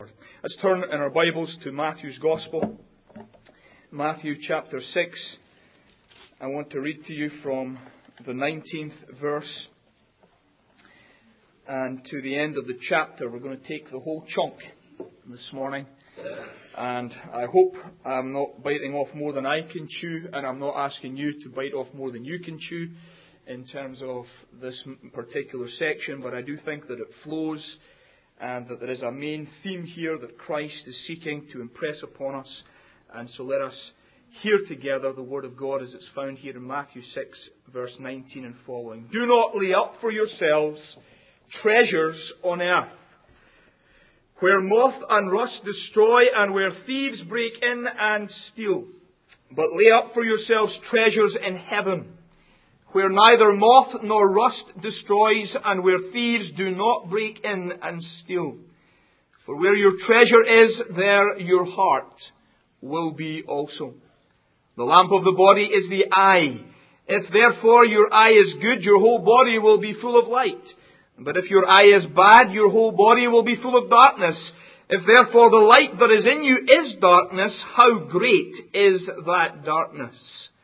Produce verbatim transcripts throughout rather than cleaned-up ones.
Let's turn in our Bibles to Matthew's Gospel, Matthew chapter six. I want to read to you from the nineteenth verse and to the end of the chapter. We're going to take the whole chunk this morning, and I hope I'm not biting off more than I can chew, and I'm not asking you to bite off more than you can chew in terms of this particular section, but I do think that it flows and that there is a main theme here that Christ is seeking to impress upon us. And so let us hear together the Word of God as it's found here in Matthew six, verse nineteen and following. Do not lay up for yourselves treasures on earth, where moth and rust destroy and where thieves break in and steal. But lay up for yourselves treasures in heaven, where neither moth nor rust destroys, and where thieves do not break in and steal. For where your treasure is, there your heart will be also. The lamp of the body is the eye. If therefore your eye is good, your whole body will be full of light. But if your eye is bad, your whole body will be full of darkness. If therefore the light that is in you is darkness, how great is that darkness?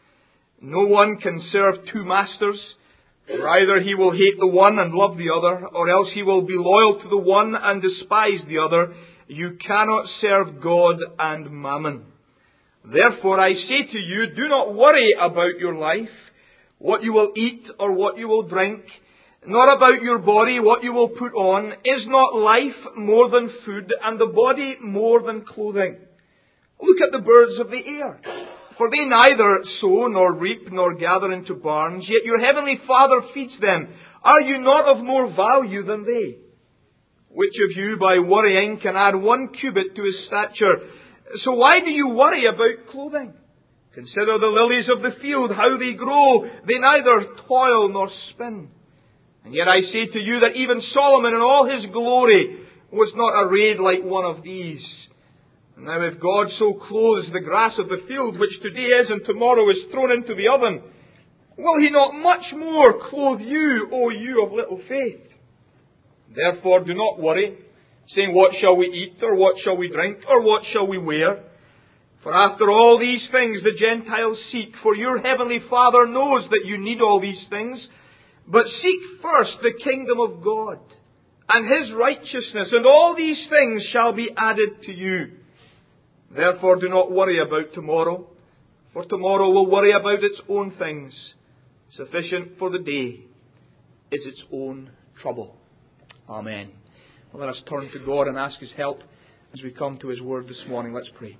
No one can serve two masters, for either he will hate the one and love the other, or else he will be loyal to the one and despise the other. You cannot serve God and mammon. Therefore I say to you, do not worry about your life, what you will eat or what you will drink, nor about your body, what you will put on. Is not life more than food, and the body more than clothing? Look at the birds of the air. For they neither sow nor reap nor gather into barns, yet your heavenly Father feeds them. Are you not of more value than they? Which of you by worrying can add one cubit to his stature? So why do you worry about clothing? Consider the lilies of the field, how they grow. They neither toil nor spin. And yet I say to you that even Solomon in all his glory was not arrayed like one of these. Now if God so clothes the grass of the field, which today is and tomorrow is thrown into the oven, will He not much more clothe you, O you of little faith? Therefore do not worry, saying, what shall we eat, or what shall we drink, or what shall we wear? For after all these things the Gentiles seek, for your heavenly Father knows that you need all these things. But seek first the kingdom of God and His righteousness, and all these things shall be added to you. Therefore do not worry about tomorrow, for tomorrow will worry about its own things. Sufficient for the day is its own trouble. Amen. Well, let us turn to God and ask His help as we come to His Word this morning. Let's pray.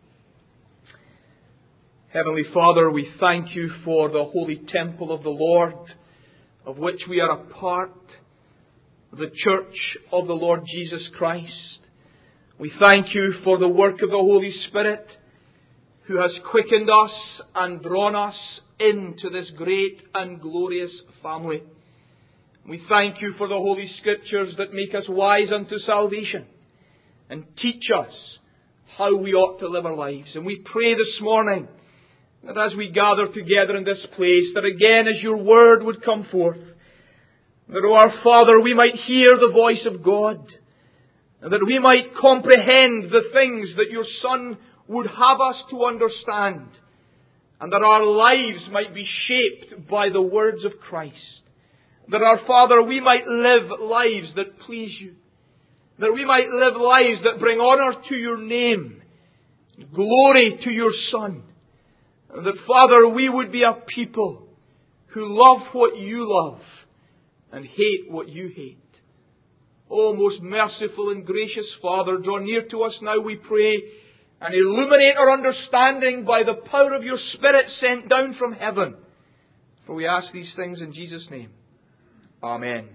Heavenly Father, we thank You for the holy temple of the Lord, of which we are a part, the church of the Lord Jesus Christ. We thank You for the work of the Holy Spirit, who has quickened us and drawn us into this great and glorious family. We thank You for the Holy Scriptures that make us wise unto salvation and teach us how we ought to live our lives. And we pray this morning that as we gather together in this place, that again as Your Word would come forth, that, O our Father, we might hear the voice of God, and that we might comprehend the things that Your Son would have us to understand, and that our lives might be shaped by the words of Christ. That, our Father, we might live lives that please You. That we might live lives that bring honour to Your name, glory to Your Son. And that, Father, we would be a people who love what You love and hate what You hate. O most merciful and gracious Father, draw near to us now, we pray, and illuminate our understanding by the power of Your Spirit sent down from heaven. For we ask these things in Jesus' name. Amen.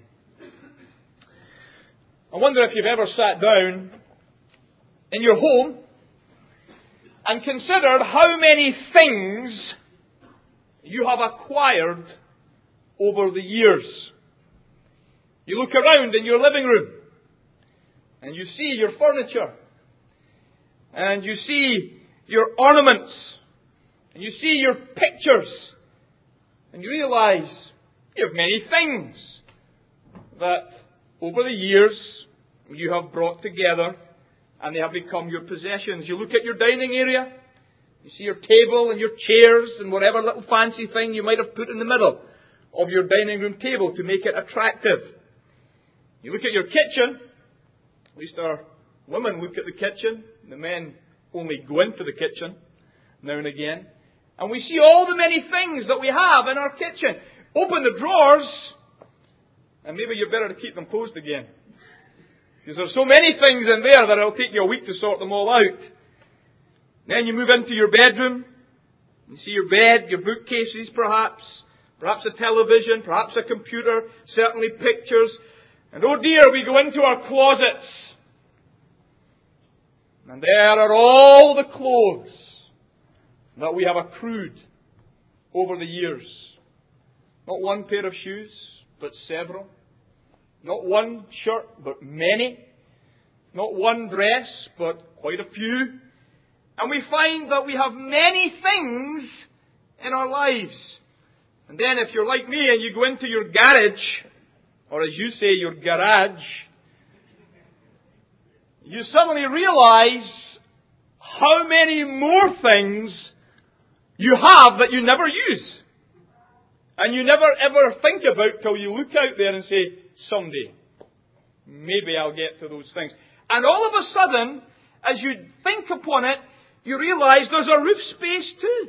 I wonder if you've ever sat down in your home and considered how many things you have acquired over the years. You look around in your living room and you see your furniture and you see your ornaments and you see your pictures and you realize you have many things that over the years you have brought together and they have become your possessions. You look at your dining area, you see your table and your chairs and whatever little fancy thing you might have put in the middle of your dining room table to make it attractive. You look at your kitchen, at least our women look at the kitchen, the men only go into the kitchen now and again, and we see all the many things that we have in our kitchen. Open the drawers, and maybe you're better to keep them closed again, because there's so many things in there that it'll take you a week to sort them all out. Then you move into your bedroom. You see your bed, your bookcases perhaps, perhaps a television, perhaps a computer, certainly pictures. And oh dear, we go into our closets. And there are all the clothes that we have accrued over the years. Not one pair of shoes, but several. Not one shirt, but many. Not one dress, but quite a few. And we find that we have many things in our lives. And then if you're like me and you go into your garage, or as you say, your garage, you suddenly realize how many more things you have that you never use. And you never ever think about till you look out there and say, someday, maybe I'll get to those things. And all of a sudden, as you think upon it, you realize there's a roof space too.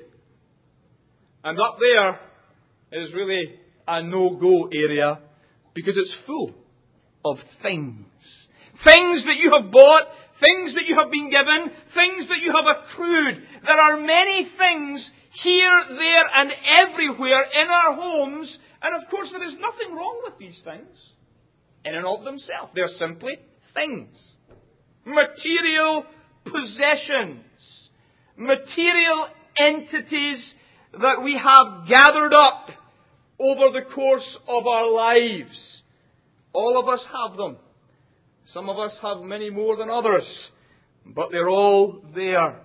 And up there is really a no-go area because it's full of things. Things that you have bought, things that you have been given, things that you have accrued. There are many things here, there, and everywhere in our homes. And of course, there is nothing wrong with these things in and of themselves. They're simply things. Material possessions. Material entities that we have gathered up over the course of our lives. All of us have them. Some of us have many more than others, but they're all there.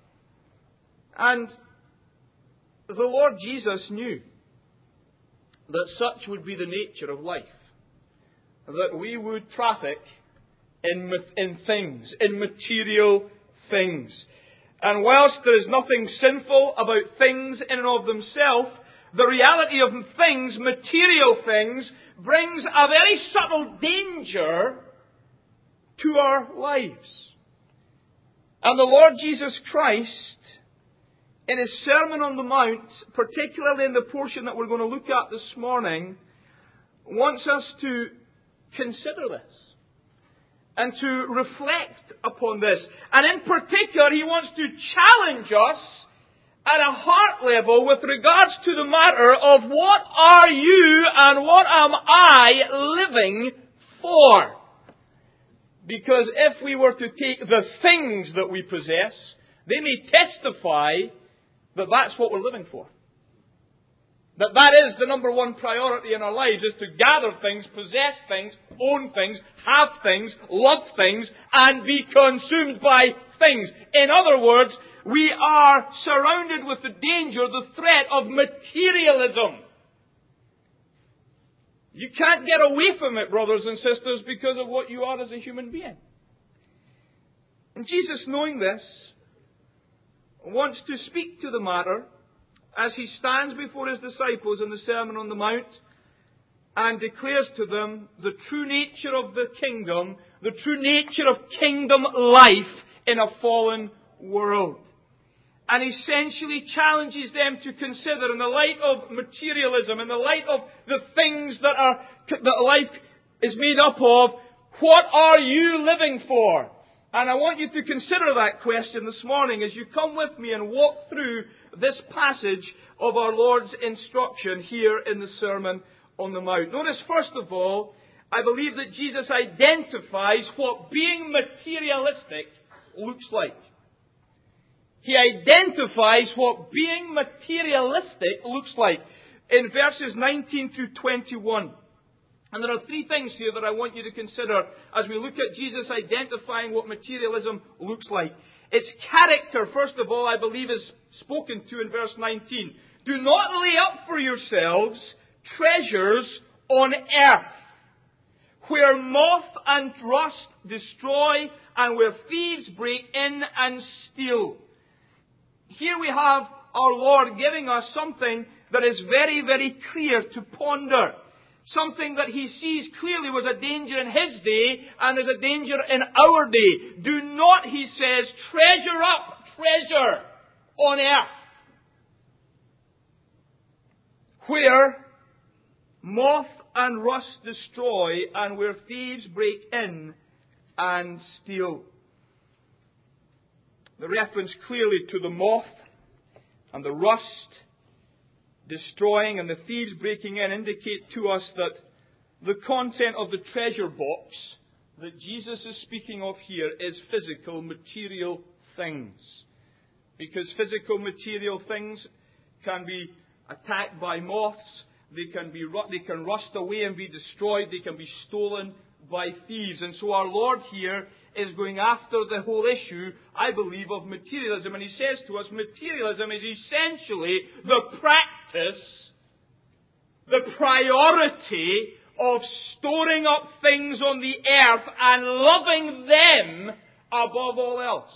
And the Lord Jesus knew that such would be the nature of life, that we would traffic in, in things, in material things. And whilst there is nothing sinful about things in and of themselves, the reality of things, material things, brings a very subtle danger to our lives. And the Lord Jesus Christ, in His Sermon on the Mount, particularly in the portion that we're going to look at this morning, wants us to consider this and to reflect upon this. And in particular, He wants to challenge us at a heart level with regards to the matter of what are you and what am I living for? Because if we were to take the things that we possess, they may testify that that's what we're living for. That that is the number one priority in our lives, is to gather things, possess things, own things, have things, love things, and be consumed by things. In other words, we are surrounded with the danger, the threat of materialism. You can't get away from it, brothers and sisters, because of what you are as a human being. And Jesus, knowing this, wants to speak to the matter as He stands before His disciples in the Sermon on the Mount and declares to them the true nature of the kingdom, the true nature of kingdom life in a fallen world. And essentially challenges them to consider, in the light of materialism, in the light of the things that are that life is made up of, what are you living for? And I want you to consider that question this morning as you come with me and walk through this passage of our Lord's instruction here in the Sermon on the Mount. Notice, first of all, I believe that Jesus identifies what being materialistic looks like. He identifies what being materialistic looks like in verses nineteen through twenty-one. And there are three things here that I want you to consider as we look at Jesus identifying what materialism looks like. Its character, first of all, I believe is spoken to in verse nineteen. Do not lay up for yourselves treasures on earth, where moth and rust destroy, and where thieves break in and steal. Here we have our Lord giving us something that is very, very clear to ponder. Something that He sees clearly was a danger in His day and is a danger in our day. Do not, He says, treasure up treasure on earth, where moth and rust destroy, and where thieves break in and steal. The reference clearly to the moth and the rust destroying and the thieves breaking in indicate to us that the content of the treasure box that Jesus is speaking of here is physical, material things. Because physical, material things can be attacked by moths. They can be they can rust away and be destroyed. They can be stolen by thieves. And so our Lord here is going after the whole issue, I believe, of materialism. And He says to us, materialism is essentially the practice, the priority of storing up things on the earth and loving them above all else.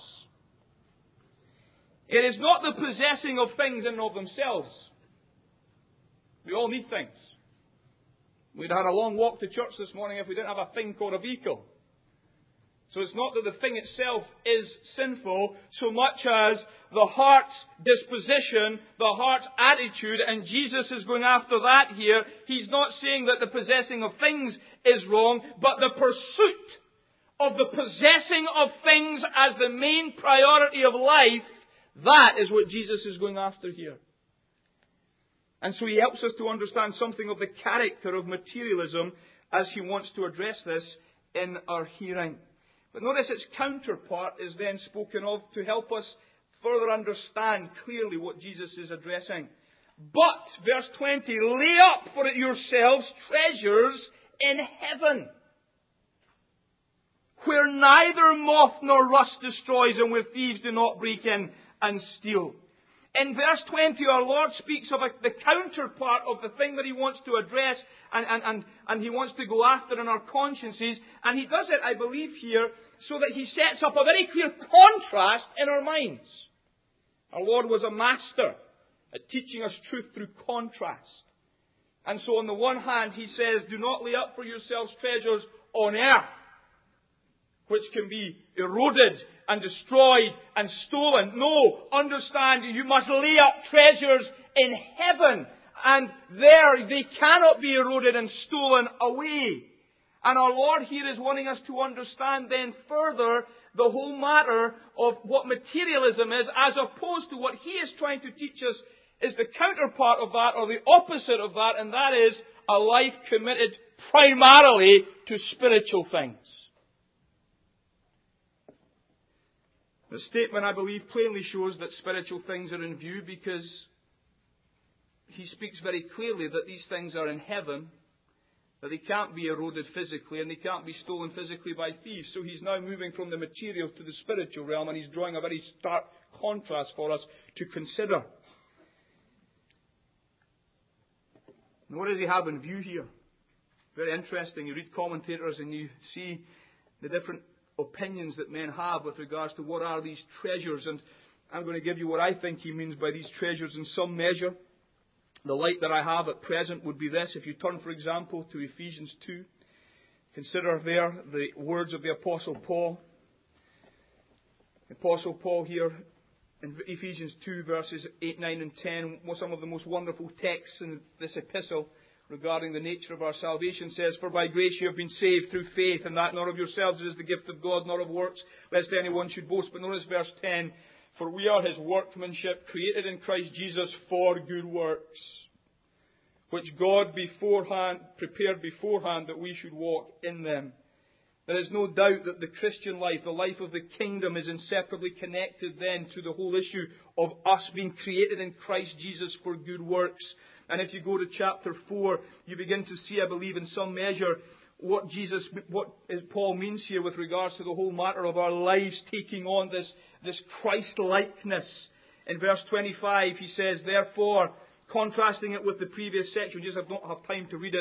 It is not the possessing of things in and of themselves. We all need things. We'd had a long walk to church this morning if we didn't have a thing called a vehicle. So it's not that the thing itself is sinful so much as the heart's disposition, the heart's attitude, and Jesus is going after that here. He's not saying that the possessing of things is wrong, but the pursuit of the possessing of things as the main priority of life, that is what Jesus is going after here. And so He helps us to understand something of the character of materialism as He wants to address this in our hearing. But notice its counterpart is then spoken of to help us further understand clearly what Jesus is addressing. But, verse twenty, lay up for yourselves treasures in heaven, where neither moth nor rust destroys and where thieves do not break in and steal. In verse twenty, our Lord speaks of a, the counterpart of the thing that He wants to address and, and, and, and He wants to go after in our consciences. And He does it, I believe, here so that He sets up a very clear contrast in our minds. Our Lord was a master at teaching us truth through contrast. And so on the one hand, He says, do not lay up for yourselves treasures on earth, which can be eroded and destroyed and stolen. No, understand, you must lay up treasures in heaven. And there they cannot be eroded and stolen away. And our Lord here is wanting us to understand then further the whole matter of what materialism is, as opposed to what He is trying to teach us is the counterpart of that, or the opposite of that, and that is a life committed primarily to spiritual things. The statement, I believe, plainly shows that spiritual things are in view, because He speaks very clearly that these things are in heaven, that they can't be eroded physically and they can't be stolen physically by thieves. So He's now moving from the material to the spiritual realm, and He's drawing a very stark contrast for us to consider. And what does He have in view here? Very interesting. You read commentators and you see the different opinions that men have with regards to what are these treasures. And I'm going to give you what I think He means by these treasures in some measure. The light that I have at present would be this. If you turn, for example, to Ephesians two, consider there the words of the Apostle Paul. The Apostle Paul here in Ephesians two, verses eight, nine and ten, some of the most wonderful texts in this epistle regarding the nature of our salvation, says, for by grace you have been saved through faith, and that not of yourselves, it is the gift of God, not of works, lest anyone should boast. But notice verse ten, for we are His workmanship, created in Christ Jesus for good works, which God beforehand prepared beforehand that we should walk in them. There is no doubt that the Christian life, the life of the kingdom, is inseparably connected then to the whole issue of us being created in Christ Jesus for good works. And if you go to chapter four, you begin to see, I believe, in some measure, what Jesus, what Paul means here with regards to the whole matter of our lives taking on this, this Christ-likeness. In verse twenty-five, he says, therefore, contrasting it with the previous section, we just don't have time to read it.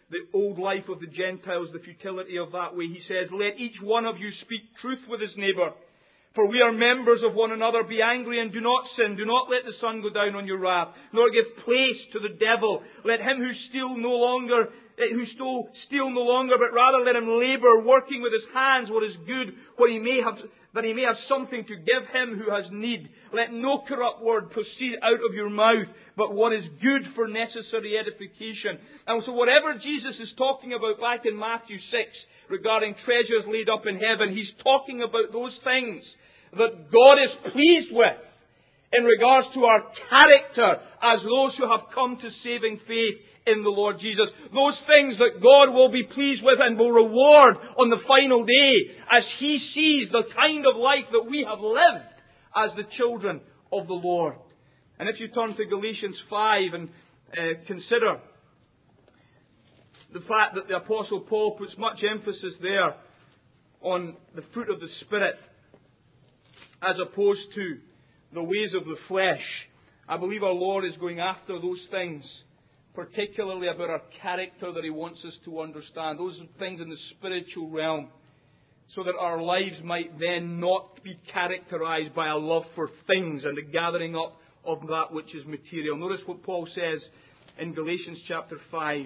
the old life of the Gentiles, the futility of that way. He says, let each one of you speak truth with his neighbour. For we are members of one another. Be angry and do not sin. Do not let the sun go down on your wrath, nor give place to the devil. Let him who steal no longer, who stole, steal no longer, but rather let him labour, working with his hands what is good, what he may have, that he may have something to give him who has need. Let no corrupt word proceed out of your mouth, but what is good for necessary edification. And so whatever Jesus is talking about back in Matthew six, regarding treasures laid up in heaven, He's talking about those things that God is pleased with in regards to our character as those who have come to saving faith in the Lord Jesus. Those things that God will be pleased with and will reward on the final day as He sees the kind of life that we have lived as the children of the Lord. And if you turn to Galatians five and uh, consider the fact that the Apostle Paul puts much emphasis there on the fruit of the Spirit as opposed to the ways of the flesh, I believe our Lord is going after those things, particularly about our character that He wants us to understand, those things in the spiritual realm, so that our lives might then not be characterized by a love for things and the gathering up of that which is material. Notice what Paul says in Galatians chapter five.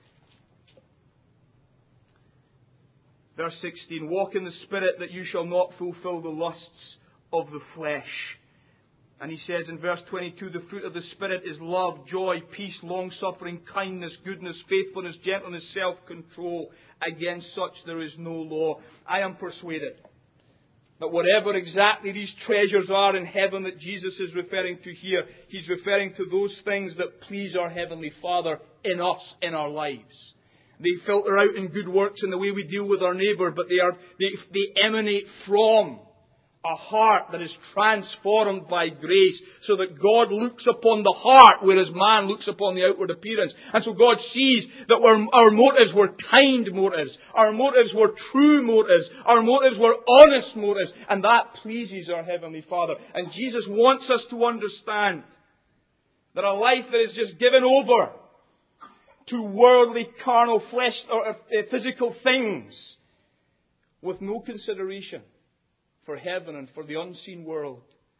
Verse sixteen, walk in the Spirit that you shall not fulfill the lusts of the flesh. And he says in verse twenty-two, the fruit of the Spirit is love, joy, peace, long-suffering, kindness, goodness, faithfulness, gentleness, self-control. Against such there is no law. I am persuaded that whatever exactly these treasures are in heaven that Jesus is referring to here, He's referring to those things that please our Heavenly Father in us, in our lives. They filter out in good works in the way we deal with our neighbour, but they are they, they emanate from a heart that is transformed by grace, so that God looks upon the heart, whereas man looks upon the outward appearance. And so God sees that our motives were kind motives, our motives were true motives, our motives were honest motives, and that pleases our Heavenly Father. And Jesus wants us to understand that a life that is just given over to worldly, carnal, flesh, or uh, physical things, with no consideration for heaven and for the unseen world,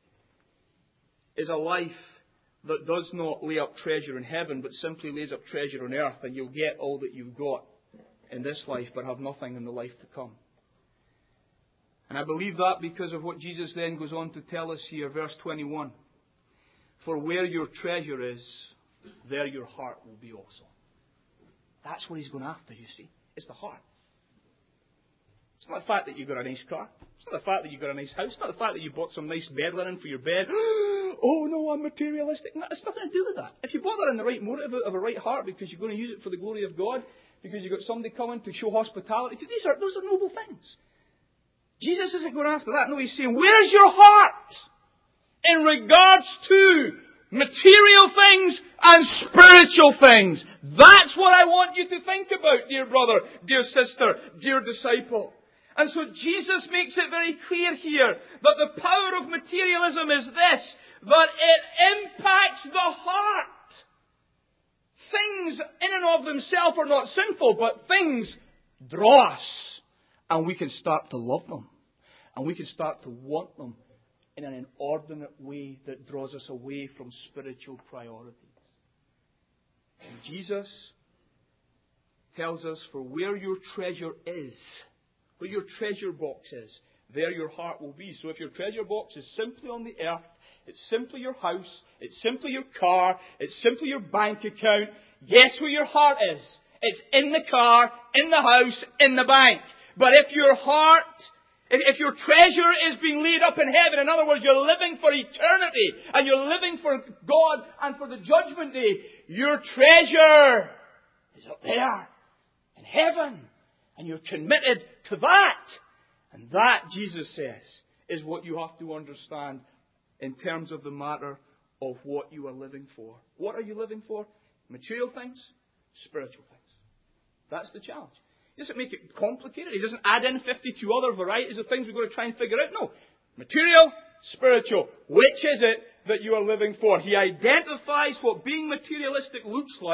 is a life that does not lay up treasure in heaven, but simply lays up treasure on earth, and you'll get all that you've got in this life, but have nothing in the life to come. And I believe that because of what Jesus then goes on to tell us here, verse twenty-one. For where your treasure is, there your heart will be also. That's what He's going after, you see. It's the heart. It's not the fact that you've got a nice car. It's not the fact that you've got a nice house. It's not the fact that you bought some nice bed linen for your bed. Oh no, I'm materialistic. No, it's nothing to do with that. If you bought that in the right motive of a right heart, because you're going to use it for the glory of God, because you've got somebody coming to show hospitality, these are those are noble things. Jesus isn't going after that. No, He's saying, where's your heart in regards to material things and spiritual things? That's what I want you to think about, dear brother, dear sister, dear disciple. And so Jesus makes it very clear here that the power of materialism is this, that it impacts the heart. Things in and of themselves are not sinful, but things draw us. And we can start to love them. And we can start to want them in an inordinate way that draws us away from spiritual priorities. And Jesus tells us, for where your treasure is, where your treasure box is, there your heart will be. So if your treasure box is simply on the earth, it's simply your house, it's simply your car, it's simply your bank account, guess where your heart is? It's in the car, in the house, in the bank. But if your heart, if your treasure is being laid up in heaven, in other words, you're living for eternity, and you're living for God and for the judgment day, your treasure is up there in heaven. And you're committed to that. And that, Jesus says, is what you have to understand in terms of the matter of what you are living for. What are you living for? Material things, spiritual things. That's the challenge. He doesn't make it complicated. He doesn't add in fifty-two other varieties of things we've got to try and figure out. No. Material, spiritual. Which is it that you are living for? He identifies what being materialistic looks like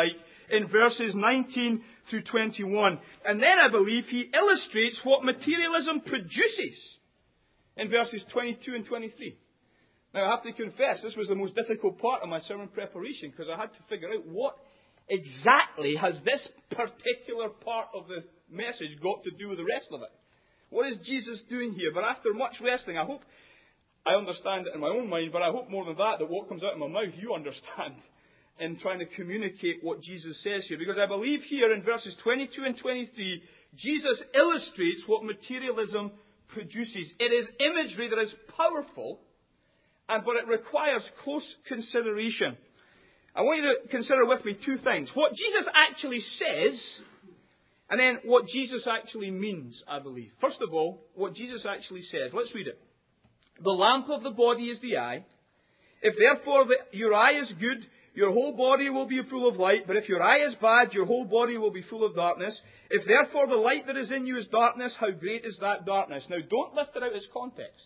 in verses nineteen through twenty-one. And then I believe he illustrates what materialism produces in verses twenty-two and twenty-three. Now, I have to confess, this was the most difficult part of my sermon preparation, because I had to figure out what exactly has this particular part of the message got to do with the rest of it. What is Jesus doing here? But after much wrestling, I hope I understand it in my own mind, but I hope more than that, that what comes out of my mouth you understand in trying to communicate what Jesus says here. Because I believe here in verses twenty-two and twenty-three, Jesus illustrates what materialism produces. It is imagery that is powerful, and but it requires close consideration. I want you to consider with me two things. What Jesus actually says, and then what Jesus actually means, I believe. First of all, what Jesus actually says. Let's read it. The lamp of the body is the eye. If therefore the, your eye is good, your whole body will be full of light. But if your eye is bad, your whole body will be full of darkness. If therefore the light that is in you is darkness, how great is that darkness? Now, don't lift it out of its context.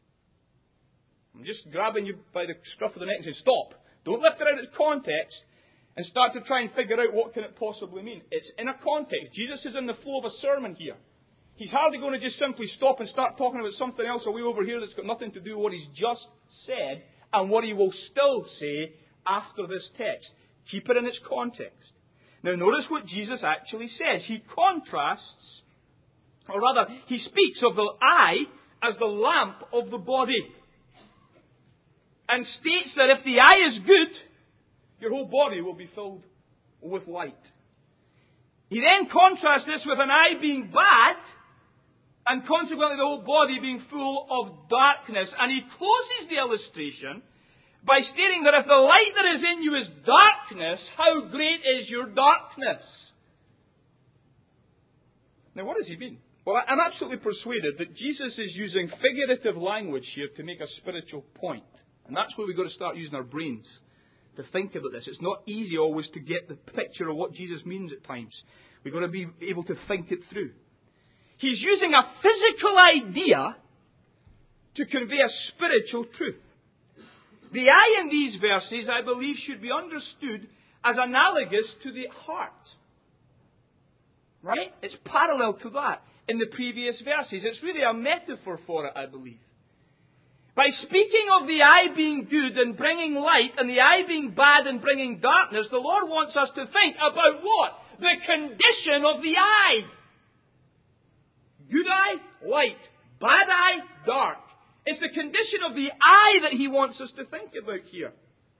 I'm just grabbing you by the scruff of the neck and saying, stop. Don't lift it out of its context and start to try and figure out what can it possibly mean. It's in a context. Jesus is in the flow of a sermon here. He's hardly going to just simply stop and start talking about something else away over here that's got nothing to do with what he's just said and what he will still say after this text. Keep it in its context. Now notice what Jesus actually says. He contrasts, or rather, he speaks of the eye as the lamp of the body. And states that if the eye is good, your whole body will be filled with light. He then contrasts this with an eye being bad, and consequently the whole body being full of darkness. And he closes the illustration by stating that if the light that is in you is darkness, how great is your darkness? Now, what does he mean? Well, I'm absolutely persuaded that Jesus is using figurative language here to make a spiritual point. And that's where we've got to start using our brains to think about this. It's not easy always to get the picture of what Jesus means at times. We've got to be able to think it through. He's using a physical idea to convey a spiritual truth. The eye in these verses, I believe, should be understood as analogous to the heart. Right? It's parallel to that in the previous verses. It's really a metaphor for it, I believe. By speaking of the eye being good and bringing light, and the eye being bad and bringing darkness, the Lord wants us to think about what? The condition of the eye. Good eye, light. Bad eye, dark. It's the condition of the eye that He wants us to think about here.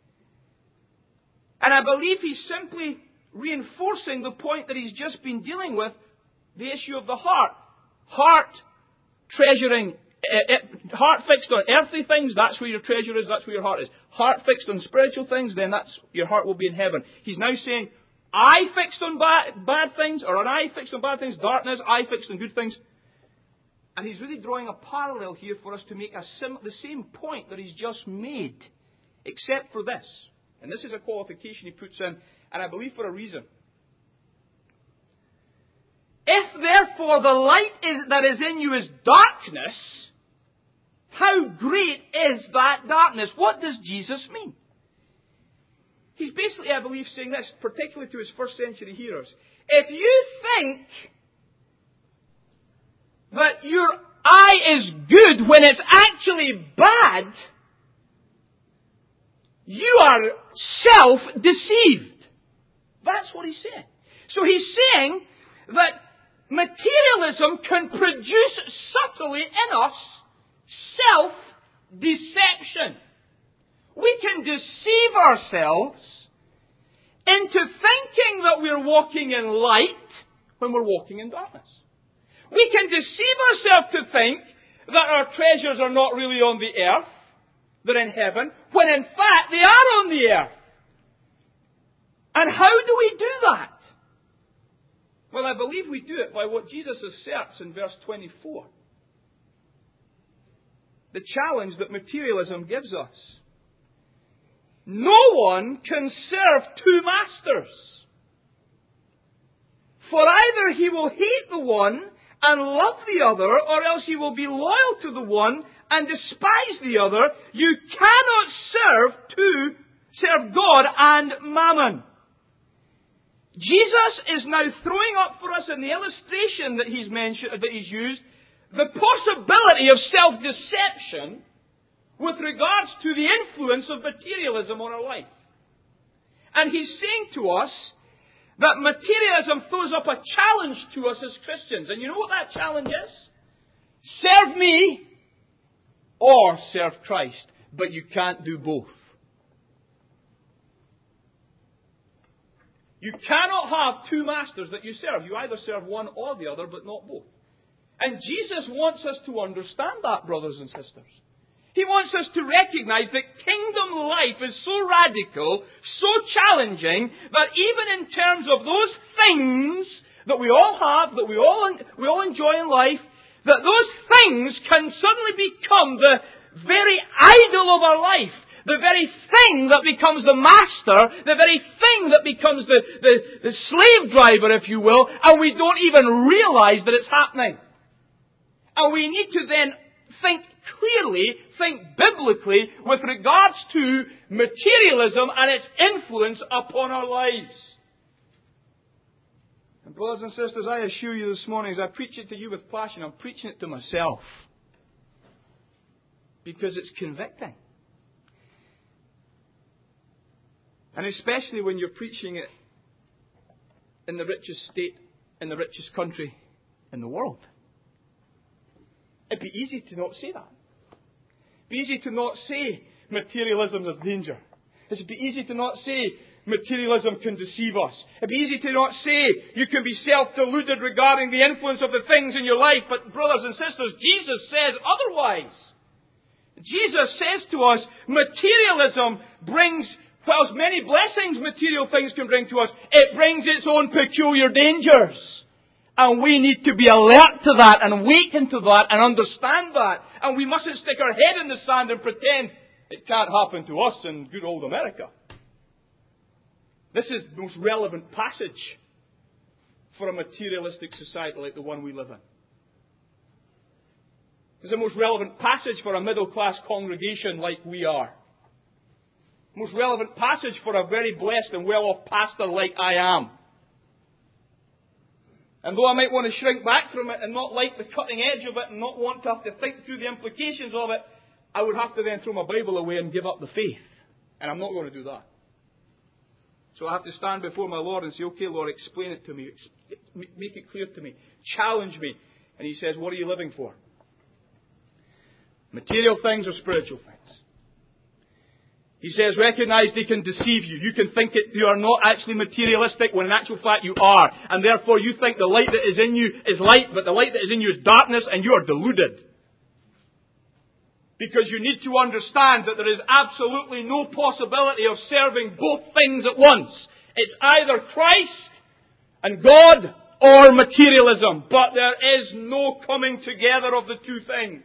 And I believe He's simply reinforcing the point that He's just been dealing with, the issue of the heart. Heart treasuring Uh, it, heart fixed on earthly things, that's where your treasure is, that's where your heart is. Heart fixed on spiritual things, then that's your heart will be in heaven. He's now saying, eye fixed on bad, bad things, or an eye fixed on bad things, darkness, eye fixed on good things. And he's really drawing a parallel here for us to make a sim- the same point that he's just made, except for this. And this is a qualification he puts in, and I believe for a reason. If therefore the light is, that is in you is darkness, how great is that darkness? What does Jesus mean? He's basically, I believe, saying this, particularly to his first century hearers. If you think that your eye is good when it's actually bad, you are self-deceived. That's what he's saying. So he's saying that materialism can produce subtly in us self-deception. We can deceive ourselves into thinking that we're walking in light when we're walking in darkness. We can deceive ourselves to think that our treasures are not really on the earth, they're in heaven, when in fact they are on the earth. And how do we do that? Well, I believe we do it by what Jesus asserts in verse twenty-four. The challenge that materialism gives us. No one can serve two masters. For either he will hate the one and love the other, or else he will be loyal to the one and despise the other. You cannot serve two, serve God and mammon. Jesus is now throwing up for us in the illustration that he's mentioned, that he's used, the possibility of self-deception with regards to the influence of materialism on our life. And he's saying to us that materialism throws up a challenge to us as Christians. And you know what that challenge is? Serve me or serve Christ. But you can't do both. You cannot have two masters that you serve. You either serve one or the other, but not both. And Jesus wants us to understand that, brothers and sisters. He wants us to recognize that kingdom life is so radical, so challenging, that even in terms of those things that we all have, that we all, we all enjoy in life, that those things can suddenly become the very idol of our life. The very thing that becomes the master, the very thing that becomes the, the, the slave driver, if you will, and we don't even realize that it's happening. And we need to then think clearly, think biblically with regards to materialism and its influence upon our lives. And brothers and sisters, I assure you this morning, as I preach it to you with passion, I'm preaching it to myself. Because it's convicting. And especially when you're preaching it in the richest state, in the richest country in the world. It'd be easy to not say that. It'd be easy to not say materialism is a danger. It'd be easy to not say materialism can deceive us. It'd be easy to not say you can be self-deluded regarding the influence of the things in your life. But brothers and sisters, Jesus says otherwise. Jesus says to us, materialism brings, whilst many blessings material things can bring to us, it brings its own peculiar dangers. And we need to be alert to that and awaken to that and understand that. And we mustn't stick our head in the sand and pretend it can't happen to us in good old America. This is the most relevant passage for a materialistic society like the one we live in. It's the most relevant passage for a middle-class congregation like we are. Most relevant passage for a very blessed and well-off pastor like I am. And though I might want to shrink back from it and not like the cutting edge of it and not want to have to think through the implications of it, I would have to then throw my Bible away and give up the faith. And I'm not going to do that. So I have to stand before my Lord and say, okay, Lord, explain it to me. Make it clear to me. Challenge me. And He says, what are you living for? Material things or spiritual things? He says, recognize they can deceive you. You can think it, you are not actually materialistic when in actual fact you are. And therefore you think the light that is in you is light, but the light that is in you is darkness, and you are deluded. Because you need to understand that there is absolutely no possibility of serving both things at once. It's either Christ and God or materialism. But there is no coming together of the two things.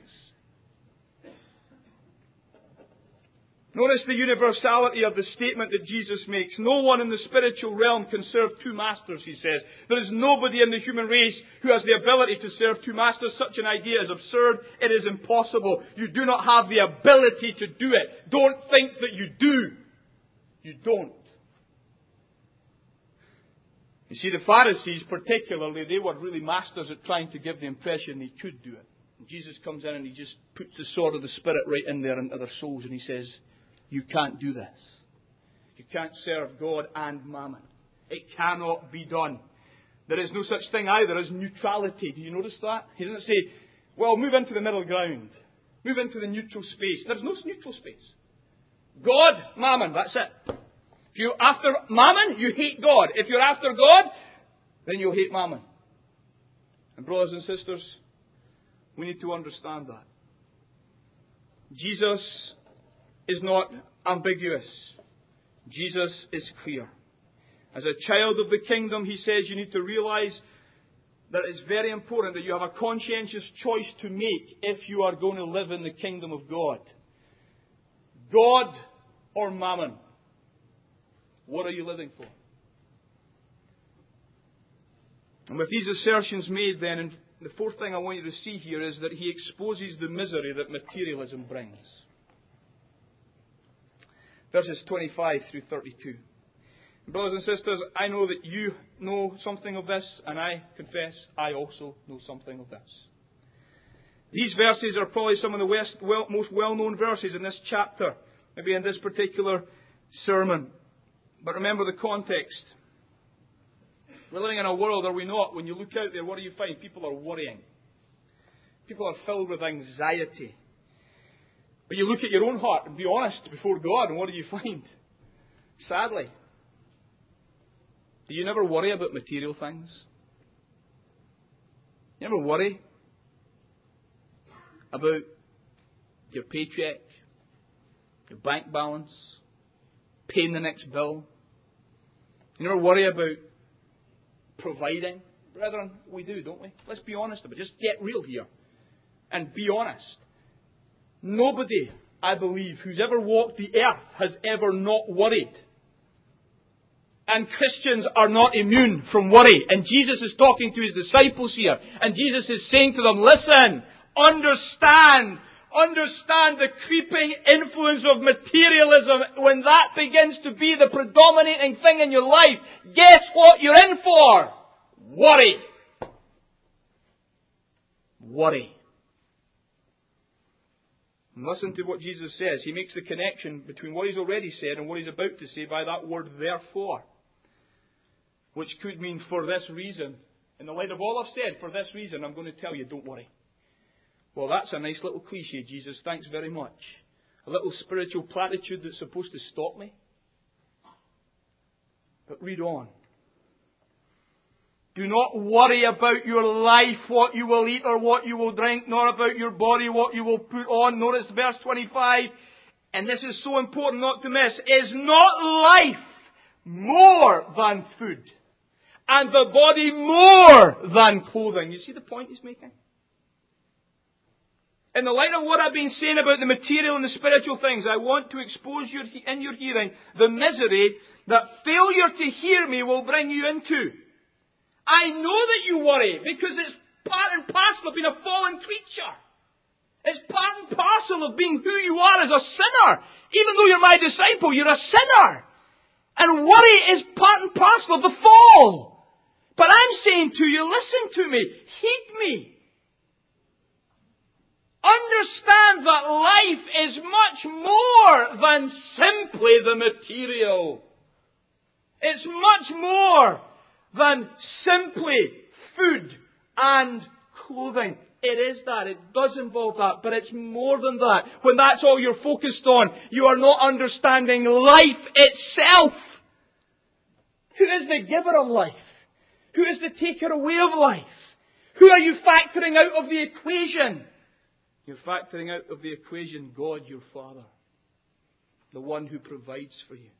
Notice the universality of the statement that Jesus makes. No one in the spiritual realm can serve two masters, He says. There is nobody in the human race who has the ability to serve two masters. Such an idea is absurd. It is impossible. You do not have the ability to do it. Don't think that you do. You don't. You see, the Pharisees particularly, they were really masters at trying to give the impression they could do it. And Jesus comes in and He just puts the sword of the Spirit right in there into their souls, and He says, you can't do this. You can't serve God and mammon. It cannot be done. There is no such thing either as neutrality. Do you notice that? He doesn't say, well, move into the middle ground. Move into the neutral space. There's no neutral space. God, mammon, that's it. If you're after mammon, you hate God. If you're after God, then you'll hate mammon. And brothers and sisters, we need to understand that. Jesus is not ambiguous. Jesus is clear. As a child of the kingdom, He says you need to realize that it's very important that you have a conscientious choice to make if you are going to live in the kingdom of God. God or mammon? What are you living for? And with these assertions made then, and the fourth thing I want you to see here is that He exposes the misery that materialism brings. Verses twenty-five through thirty-two. Brothers and sisters, I know that you know something of this, and I confess I also know something of this. These verses are probably some of the west, well, most well-known verses in this chapter, maybe in this particular sermon. But remember the context. We're living in a world, are we not? When you look out there, what do you find? People are worrying. People are filled with anxiety. But you look at your own heart and be honest before God, and what do you find? Sadly, do you never worry about material things? You never worry about your paycheck, your bank balance, paying the next bill. You never worry about providing. Brethren, we do, don't we? Let's be honest about it. Just get real here and be honest. Nobody, I believe, who's ever walked the earth has ever not worried. And Christians are not immune from worry. And Jesus is talking to His disciples here. And Jesus is saying to them, listen, understand, understand the creeping influence of materialism. When that begins to be the predominating thing in your life, guess what you're in for? Worry. Worry. And listen to what Jesus says. He makes the connection between what He's already said and what He's about to say by that word therefore. Which could mean for this reason. In the light of all I've said, for this reason, I'm going to tell you, don't worry. Well, that's a nice little cliche, Jesus. Thanks very much. A little spiritual platitude that's supposed to stop me. But read on. Do not worry about your life, what you will eat or what you will drink, nor about your body, what you will put on. Notice verse twenty-five, and this is so important not to miss. Is not life more than food, and the body more than clothing? You see the point he's making? In the light of what I've been saying about the material and the spiritual things, I want to expose you in your hearing the misery that failure to hear me will bring you into. I know that you worry because it's part and parcel of being a fallen creature. It's part and parcel of being who you are as a sinner. Even though you're my disciple, you're a sinner. And worry is part and parcel of the fall. But I'm saying to you, listen to me, heed me. Understand that life is much more than simply the material. It's much more than simply food and clothing. It is that. It does involve that. But it's more than that. When that's all you're focused on, you are not understanding life itself. Who is the giver of life? Who is the taker away of life? Who are you factoring out of the equation? You're factoring out of the equation God, your Father. The one who provides for you.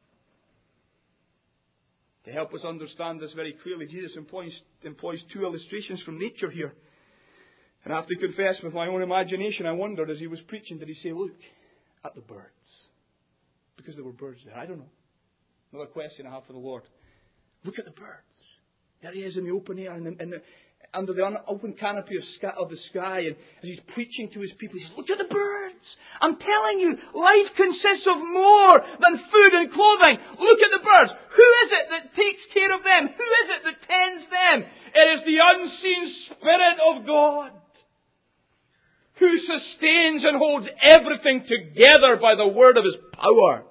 To help us understand this very clearly, Jesus employs, employs two illustrations from nature here. And I have to confess, with my own imagination, I wondered as he was preaching, did he say, look at the birds? Because there were birds there. I don't know. Another question I have for the Lord. Look at the birds. There he is in the open air, in the, in the, under the open canopy of, sky, of the sky. And as he's preaching to his people, he says, look at the birds. I'm telling you, life consists of more than food and clothing. Look at the birds. Who is it that takes care of them? Who is it that tends them? It is the unseen Spirit of God, who sustains and holds everything together by the word of His power.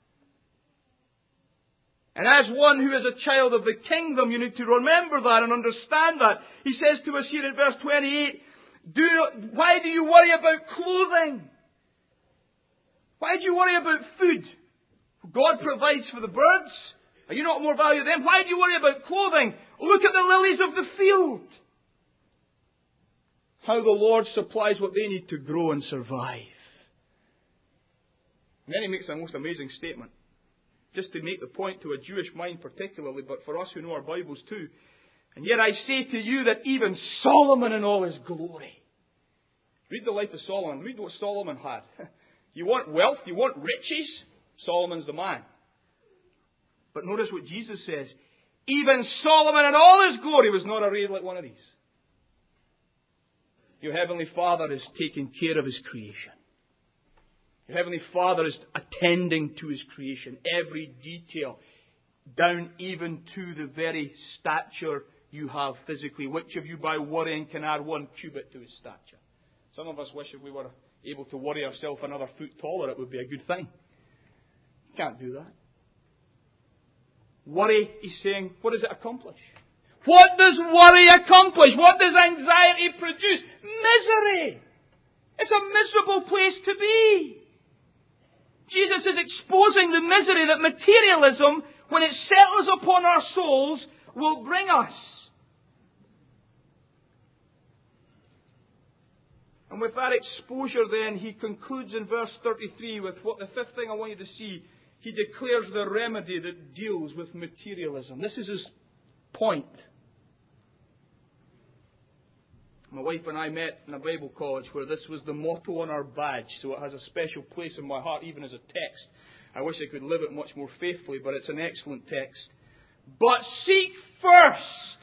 And as one who is a child of the kingdom, you need to remember that and understand that. He says to us here in verse twenty-eight, do not, why do you worry about clothing? Why do you worry about food? God provides for the birds. Are you not more valuable than them? Why do you worry about clothing? Look at the lilies of the field. How the Lord supplies what they need to grow and survive. And then he makes a most amazing statement. Just to make the point to a Jewish mind particularly, but for us who know our Bibles too. And yet I say to you that even Solomon in all his glory. Read the life of Solomon. Read what Solomon had. You want wealth? You want riches? Solomon's the man. But notice what Jesus says. Even Solomon in all his glory was not arrayed like one of these. Your Heavenly Father is taking care of His creation. Your Heavenly Father is attending to His creation. Every detail. down even to the very stature you have physically. Which of you by worrying can add one cubit to his stature? Some of us wish if we were able to worry ourselves another foot taller, it would be a good thing. You can't do that. Worry, he's saying, what does it accomplish? What does worry accomplish? What does anxiety produce? Misery. It's a miserable place to be. Jesus is exposing the misery that materialism, when it settles upon our souls, will bring us. And with that exposure then, he concludes in verse thirty-three with what the fifth thing I want you to see. He declares the remedy that deals with materialism. This is his point. My wife and I met in a Bible college where this was the motto on our badge, so it has a special place in my heart, even as a text. I wish I could live it much more faithfully, but it's an excellent text. But seek first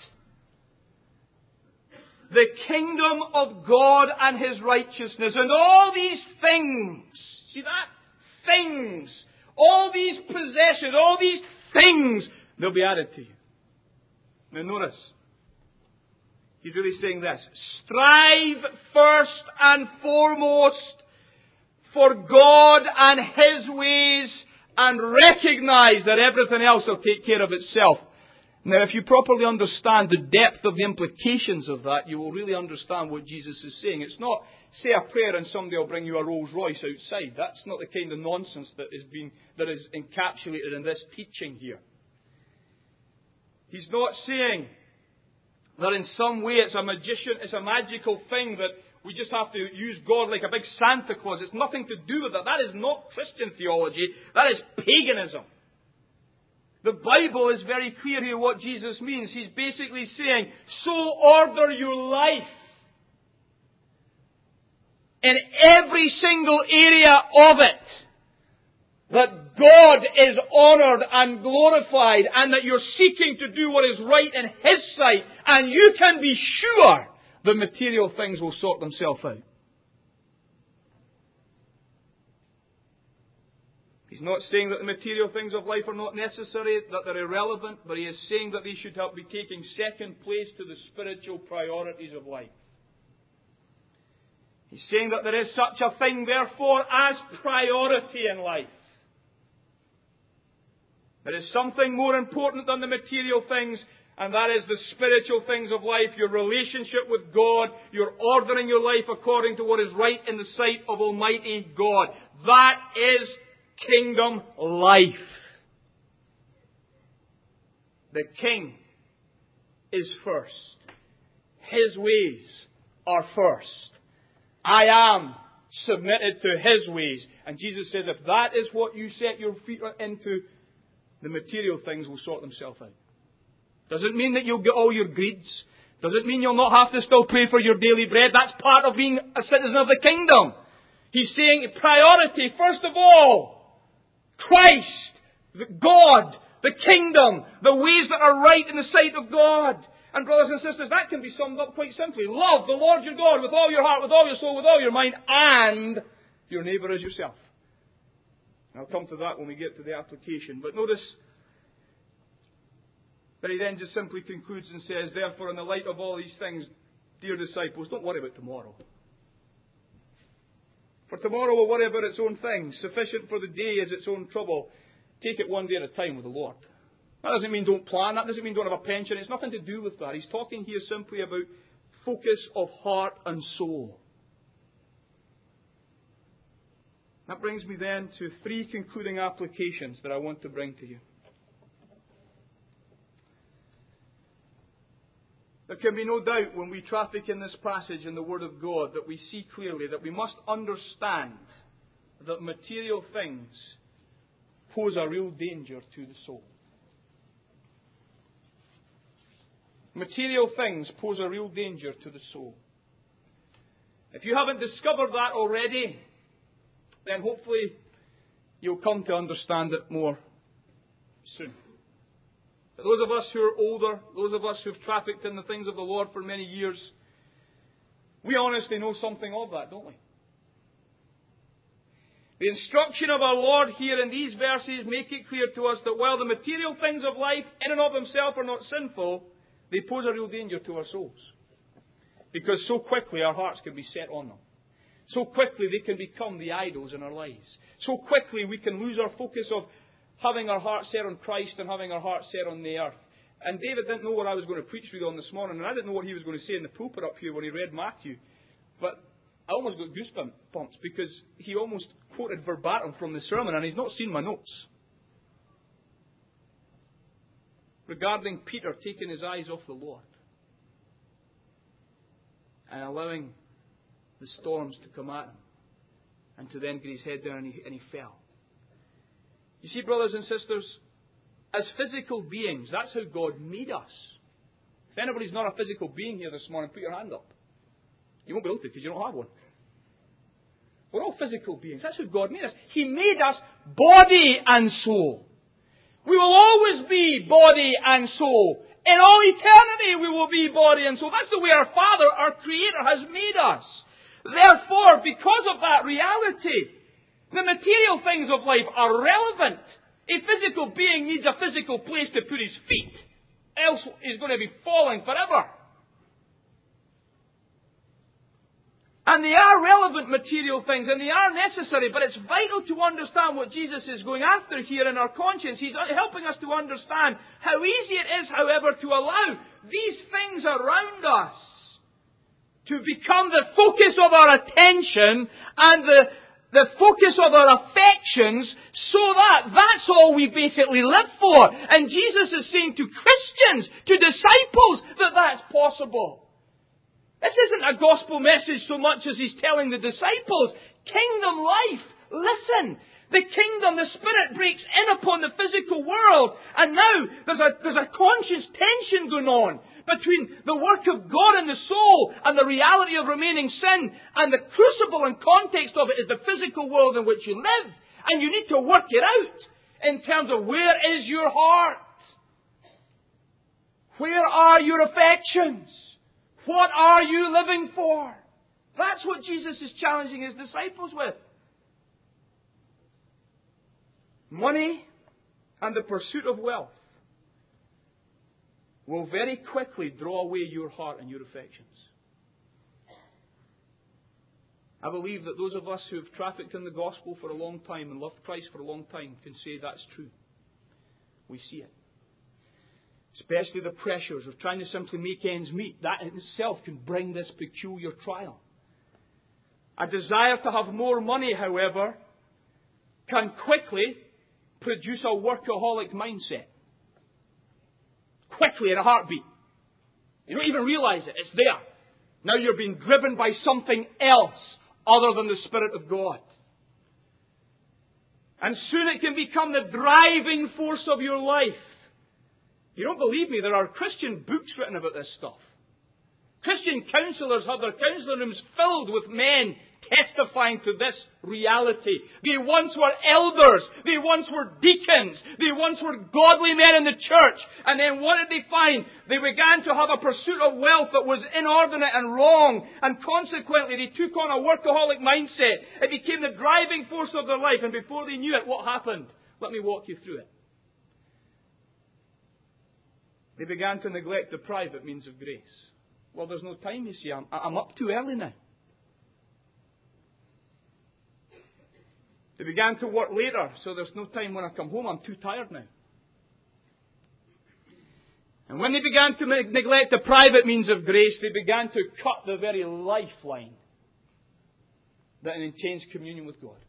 the kingdom of God and His righteousness, and all these things, see that? Things, all these possessions, all these things, they'll be added to you. Now notice, he's really saying this: strive first and foremost for God and His ways, and recognize that everything else will take care of itself. Now, if you properly understand the depth of the implications of that, you will really understand what Jesus is saying. It's not, say a prayer and somebody will bring you a Rolls Royce outside. That's not the kind of nonsense that is being, that is encapsulated in this teaching here. He's not saying that in some way it's a magician, it's a magical thing that we just have to use God like a big Santa Claus. It's nothing to do with that. That is not Christian theology. That is paganism. The Bible is very clear here what Jesus means. He's basically saying, so order your life in every single area of it that God is honoured and glorified, and that you're seeking to do what is right in His sight, and you can be sure the material things will sort themselves out. He's not saying that the material things of life are not necessary, that they're irrelevant, but he is saying that they should help be taking second place to the spiritual priorities of life. He's saying that there is such a thing, therefore, as priority in life. There is something more important than the material things, and that is the spiritual things of life, your relationship with God, your ordering your life according to what is right in the sight of Almighty God. That is kingdom life. The King is first. His ways are first. I am submitted to His ways. And Jesus says, if that is what you set your feet into, the material things will sort themselves out. Doesn't mean that you'll get all your greeds. Doesn't mean you'll not have to still pray for your daily bread. That's part of being a citizen of the kingdom. He's saying priority, first of all, Christ, God, the kingdom, the ways that are right in the sight of God. And brothers and sisters, that can be summed up quite simply. Love the Lord your God with all your heart, with all your soul, with all your mind, and your neighbour as yourself. And I'll come to that when we get to the application. But notice that he then just simply concludes and says, therefore, in the light of all these things, dear disciples, don't worry about tomorrow. For tomorrow will worry about its own things. Sufficient for the day is its own trouble. Take it one day at a time with the Lord. That doesn't mean don't plan. That doesn't mean don't have a pension. It's nothing to do with that. He's talking here simply about focus of heart and soul. That brings me then to three concluding applications that I want to bring to you. There can be no doubt when we traffic in this passage in the Word of God that we see clearly that we must understand that material things pose a real danger to the soul. Material things pose a real danger to the soul. If you haven't discovered that already, then hopefully you'll come to understand it more soon. But those of us who are older, those of us who've trafficked in the things of the Lord for many years, we honestly know something of that, don't we? The instruction of our Lord here in these verses make it clear to us that while the material things of life in and of themselves are not sinful, they pose a real danger to our souls. Because so quickly our hearts can be set on them. So quickly they can become the idols in our lives. So quickly we can lose our focus of having our heart set on Christ and having our heart set on the earth. And David didn't know what I was going to preach with on this morning, and I didn't know what he was going to say in the pulpit up here when he read Matthew. But I almost got goosebumps because he almost quoted verbatim from the sermon, and he's not seen my notes. Regarding Peter taking his eyes off the Lord and allowing the storms to come at him and to then get his head down and he, and he fell. You see, brothers and sisters, as physical beings, that's how God made us. If anybody's not a physical being here this morning, put your hand up. You won't be able to because you don't have one. We're all physical beings. That's how God made us. He made us body and soul. We will always be body and soul. In all eternity we will be body and soul. That's the way our Father, our Creator, has made us. Therefore, because of that reality, the material things of life are relevant. A physical being needs a physical place to put his feet. Else he's going to be falling forever. And they are relevant material things, and they are necessary, but it's vital to understand what Jesus is going after here in our conscience. He's helping us to understand how easy it is, however, to allow these things around us to become the focus of our attention and the, the focus of our affections, so that that's all we basically live for. And Jesus is saying to Christians, to disciples, that that's possible. This isn't a gospel message so much as he's telling the disciples, kingdom life, listen. The kingdom, the Spirit breaks in upon the physical world. And now there's a, there's a conscious tension going on between the work of God in the soul and the reality of remaining sin. And the crucible and context of it is the physical world in which you live. And you need to work it out in terms of where is your heart? Where are your affections? What are you living for? That's what Jesus is challenging his disciples with. Money and the pursuit of wealth will very quickly draw away your heart and your affections. I believe that those of us who have trafficked in the gospel for a long time and loved Christ for a long time can say that's true. We see it. Especially the pressures of trying to simply make ends meet. That in itself can bring this peculiar trial. A desire to have more money, however, can quickly produce a workaholic mindset. Quickly, in a heartbeat. You don't even realize it. It's there. Now you're being driven by something else other than the Spirit of God. And soon it can become the driving force of your life. You don't believe me? There are Christian books written about this stuff. Christian counsellors have their counselling rooms filled with men testifying to this reality. They once were elders. They once were deacons. They once were godly men in the church. And then what did they find? They began to have a pursuit of wealth that was inordinate and wrong. And consequently, they took on a workaholic mindset. It became the driving force of their life. And before they knew it, what happened? Let me walk you through it. They began to neglect the private means of grace. Well, there's no time, you see. I'm, I'm up too early now. They began to work later, so there's no time when I come home. I'm too tired now. And when they began to neglect the private means of grace, they began to cut the very lifeline that maintains communion with God.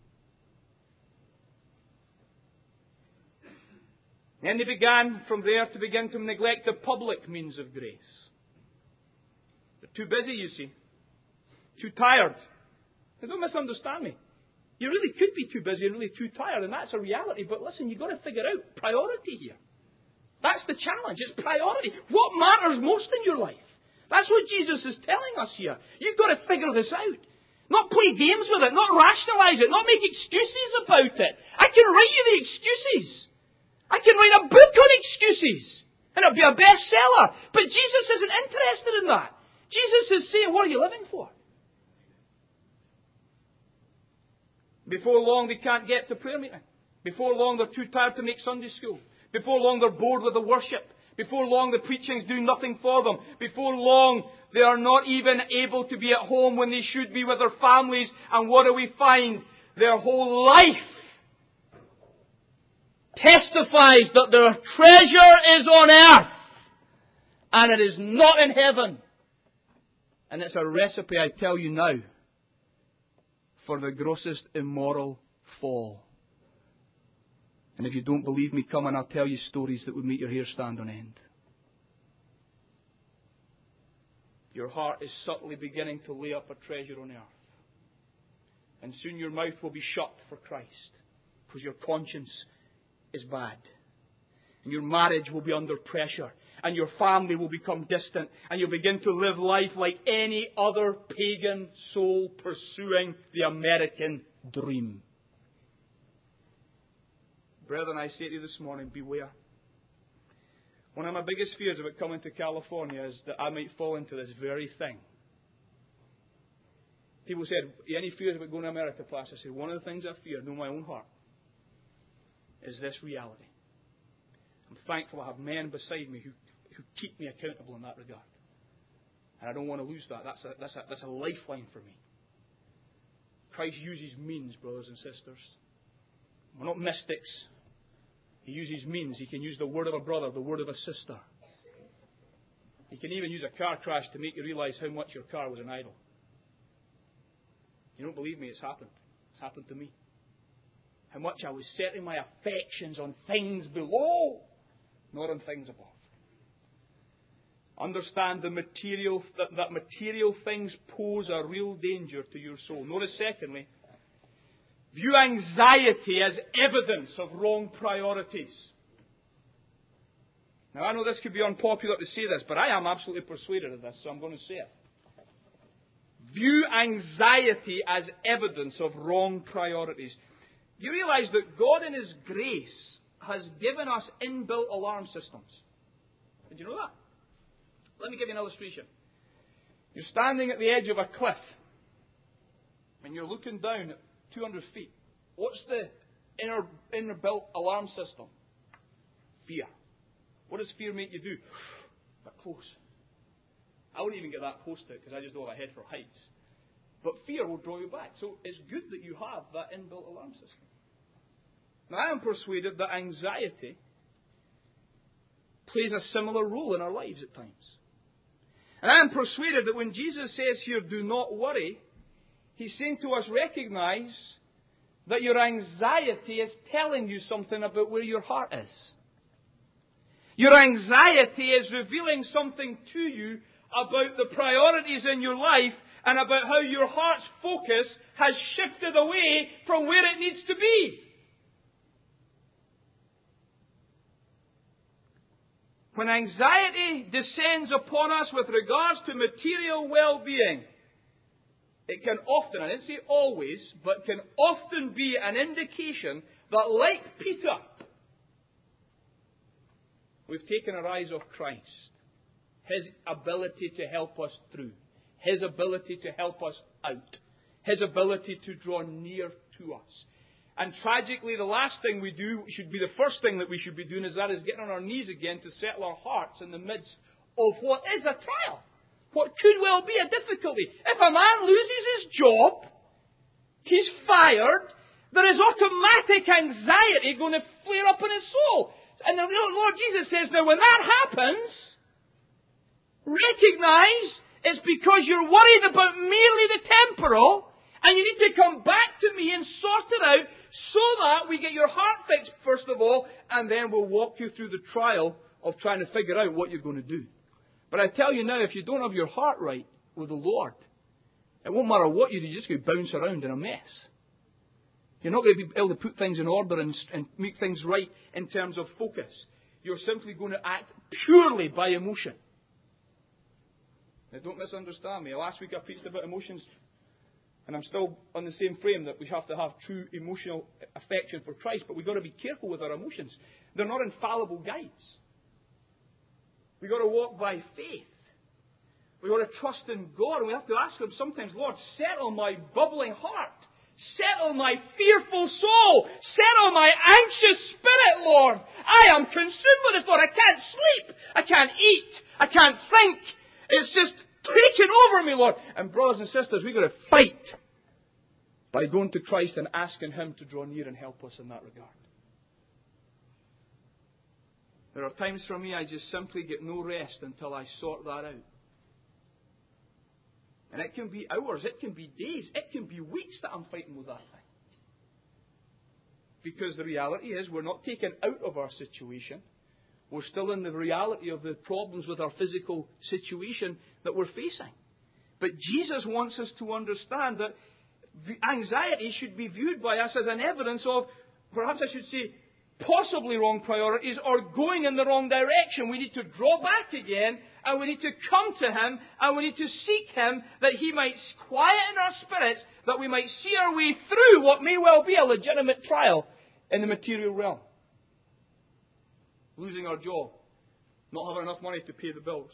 Then they began from there to begin to neglect the public means of grace. They're too busy, you see. Too tired. Now, don't misunderstand me. You really could be too busy and really too tired, and that's a reality. But listen, you've got to figure out priority here. That's the challenge. It's priority. What matters most in your life? That's what Jesus is telling us here. You've got to figure this out. Not play games with it. Not rationalize it. Not make excuses about it. I can write you the excuses. I can write a book on excuses. And it'll be a bestseller. But Jesus isn't interested in that. Jesus is saying, what are you living for? Before long, they can't get to prayer meeting. Before long, they're too tired to make Sunday school. Before long, they're bored with the worship. Before long, the preachings do nothing for them. Before long, they are not even able to be at home when they should be with their families. And what do we find? Their whole life testifies that their treasure is on earth and it is not in heaven. And it's a recipe, I tell you now, for the grossest immoral fall. And if you don't believe me, come and I'll tell you stories that would make your hair stand on end. Your heart is subtly beginning to lay up a treasure on earth. And soon your mouth will be shut for Christ, because your conscience is bad. And your marriage will be under pressure. And your family will become distant. And you'll begin to live life like any other pagan soul pursuing the American dream. Brethren, I say to you this morning, beware. One of my biggest fears about coming to California is that I might fall into this very thing. People said, any fears about going to America, Pastor? I said, one of the things I fear, know my own heart, is this reality. I'm thankful I have men beside me who, who keep me accountable in that regard. And I don't want to lose that. That's a, that's a, that's a lifeline for me. Christ uses means, brothers and sisters. We're not mystics. He uses means. He can use the word of a brother, the word of a sister. He can even use a car crash to make you realize how much your car was an idol. You don't believe me? It's happened. It's happened to me. How much I was setting my affections on things below, not on things above. Understand the material that, that material things pose a real danger to your soul. Notice, secondly, view anxiety as evidence of wrong priorities. Now, I know this could be unpopular to say this, but I am absolutely persuaded of this, so I'm going to say it. View anxiety as evidence of wrong priorities. You realize that God in His grace has given us inbuilt alarm systems. Did you know that? Let me give you an illustration. You're standing at the edge of a cliff and you're looking down at two hundred feet. What's the inner, inner built alarm system? Fear. What does fear make you do? But close. I wouldn't even get that close to it because I just don't have a head for heights. But fear will draw you back. So it's good that you have that inbuilt alarm system. Now, I am persuaded that anxiety plays a similar role in our lives at times. And I am persuaded that when Jesus says here, do not worry, He's saying to us, recognize that your anxiety is telling you something about where your heart is. Your anxiety is revealing something to you about the priorities in your life and about how your heart's focus has shifted away from where it needs to be. When anxiety descends upon us with regards to material well-being, it can often, I didn't say always, but can often be an indication that, like Peter, we've taken our eyes off Christ, His ability to help us through, His ability to help us out, His ability to draw near to us. And tragically, the last thing we do should be the first thing that we should be doing, is that is getting on our knees again to settle our hearts in the midst of what is a trial. What could well be a difficulty. If a man loses his job, he's fired, there is automatic anxiety going to flare up in his soul. And the Lord Jesus says, now when that happens, recognize it's because you're worried about merely the temporal, and you need to come back to me and sort it out so that we get your heart fixed, first of all, and then we'll walk you through the trial of trying to figure out what you're going to do. But I tell you now, if you don't have your heart right with the Lord, it won't matter what you do, you're just going to bounce around in a mess. You're not going to be able to put things in order and, and make things right in terms of focus. You're simply going to act purely by emotion. Now, don't misunderstand me. Last week I preached about emotions, and I'm still on the same frame that we have to have true emotional affection for Christ, but we've got to be careful with our emotions. They're not infallible guides. We've got to walk by faith. We've got to trust in God, and we have to ask Him sometimes, Lord, settle my bubbling heart. Settle my fearful soul. Settle my anxious spirit, Lord. I am consumed with this, Lord. I can't sleep. I can't eat. I can't think. It's just taking over me, Lord. And brothers and sisters, we've got to fight by going to Christ and asking Him to draw near and help us in that regard. There are times for me I just simply get no rest until I sort that out. And it can be hours, it can be days, it can be weeks that I'm fighting with that thing. Because the reality is we're not taken out of our situation. We're still in the reality of the problems with our physical situation that we're facing. But Jesus wants us to understand that anxiety should be viewed by us as an evidence of, perhaps I should say, possibly wrong priorities or going in the wrong direction. We need to draw back again and we need to come to Him and we need to seek Him that He might quieten our spirits, that we might see our way through what may well be a legitimate trial in the material realm. Losing our job, not having enough money to pay the bills.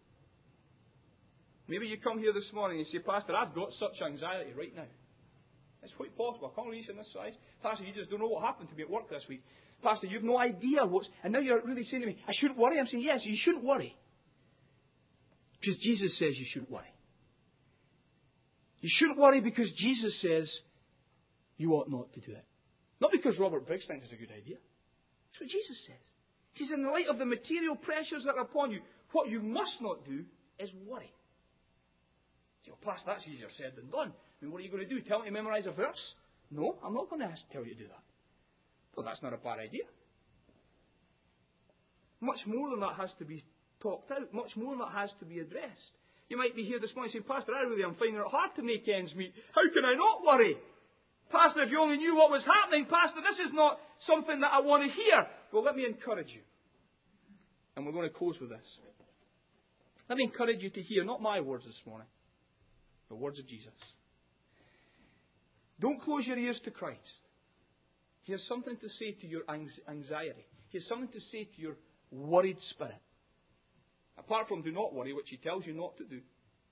Maybe you come here this morning and you say, Pastor, I've got such anxiety right now. It's quite possible. A congregation this size. Pastor, you just don't know what happened to me at work this week. Pastor, you have no idea what's... And now you're really saying to me, I shouldn't worry. I'm saying, yes, you shouldn't worry. Because Jesus says you shouldn't worry. You shouldn't worry because Jesus says you ought not to do it. Not because Robert Briggs thinks it's a good idea. That's what Jesus says. He says, in the light of the material pressures that are upon you, what you must not do is worry. You say, well, Pastor, that's easier said than done. I mean, what are you going to do? Tell me to memorize a verse? No, I'm not going to ask, tell you to do that. Well, that's not a bad idea. Much more than that has to be talked out. Much more than that has to be addressed. You might be here this morning saying, Pastor, I really am finding it hard to make ends meet. How can I not worry? Pastor, if you only knew what was happening, Pastor, this is not something that I want to hear. Well, let me encourage you. And we're going to close with this. Let me encourage you to hear, not my words this morning, the words of Jesus. Don't close your ears to Christ. He has something to say to your anxiety. He has something to say to your worried spirit. Apart from do not worry, which He tells you not to do.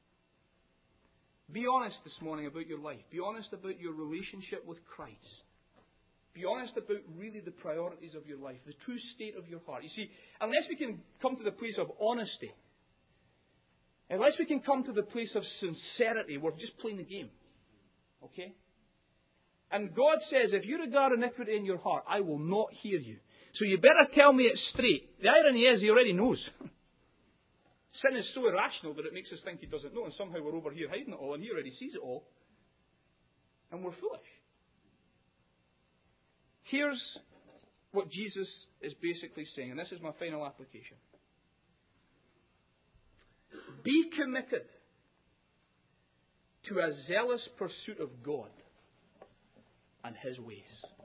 Be honest this morning about your life. Be honest about your relationship with Christ. Be honest about really the priorities of your life, the true state of your heart. You see, unless we can come to the place of honesty, unless we can come to the place of sincerity, we're just playing the game. Okay? And God says, if you regard iniquity in your heart, I will not hear you. So you better tell me it straight. The irony is, He already knows. Sin is so irrational that it makes us think He doesn't know, and somehow we're over here hiding it all, and He already sees it all. And we're foolish. Here's what Jesus is basically saying, and this is my final application. Be committed to a zealous pursuit of God and His ways.